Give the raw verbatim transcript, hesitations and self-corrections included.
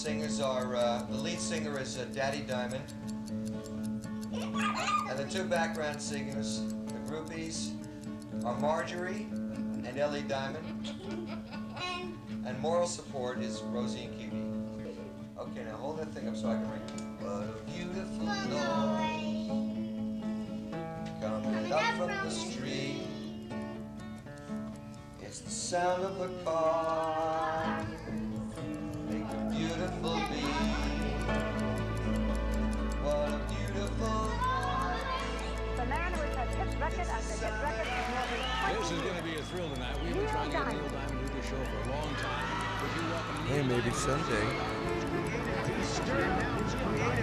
singers are, uh, the lead singer is uh, Daddy Diamond. And the two background singers, the groupies, are Marjorie and Ellie Diamond. And moral support is Rosie and Cutie. Okay, now hold that thing up so I can read. What a beautiful noise coming up from the street. It's the sound of a car make a beautiful beat. What a beautiful The man who has hit record after hit record for more than twenty This is going to be a thrill tonight. We've been trying to get Neil Diamond to do the show for a long time. Would you welcome Neil Hey, maybe Diamond? someday. He's stirred now. He's created